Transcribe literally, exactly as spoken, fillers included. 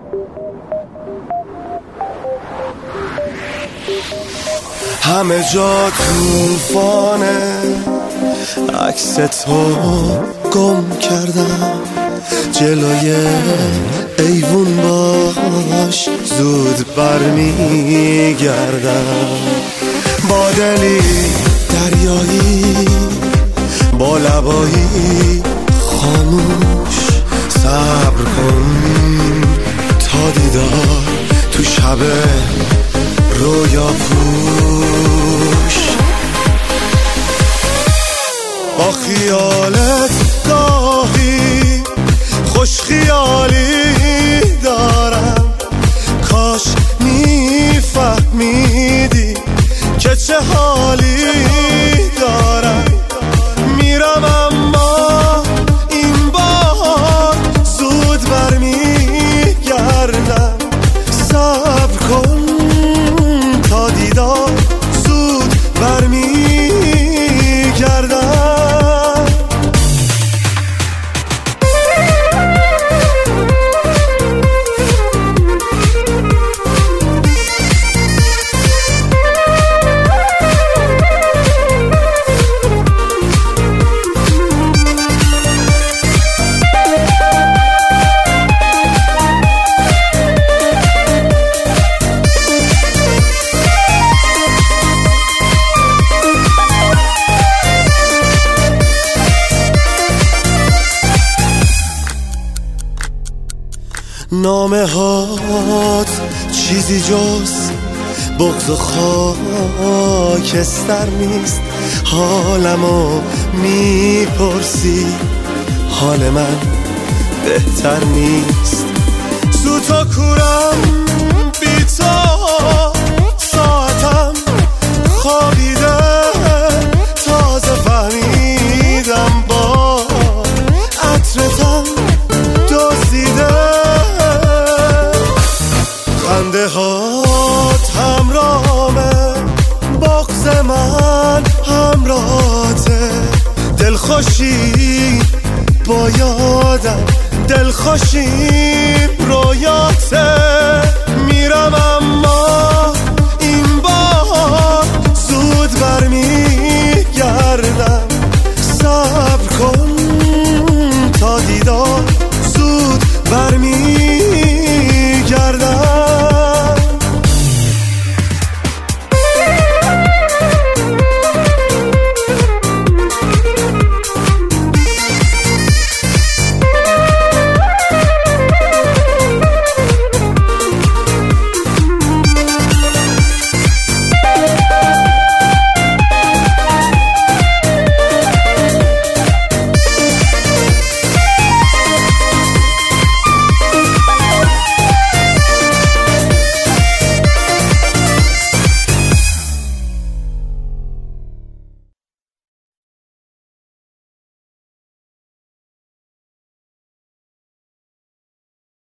همه جا توفانه، عکس تو گم کردم، جلوی ایوون باش زود برمیگردم. با دلی دریایی، با لبایی خاموش، صبر کن تا دیدار تو شب رویا پوش. با خیالت گاهی خوش خیالی دارم، کاش میفهمیدی که چه حالی دارم. میرم اما این بار زود برمیگردم، صبر کن تا دیدار زود برمیگردم. نامه هات چیزی جز بغض و خاکستر نیست. حالمو میپرسی، حال من بهتر نیست. سوتا کورم بی تو، ساعتم خوابیده، تازه فهمیدم با عطرتم دزدیده. خنده هات همراهمه، بغض من همراهته. دلخوشی با یادم، دلخوشیم رویاته. میرم اما این بار زود برمیگردم، صبر کن تا دیدار زود برمیگردم.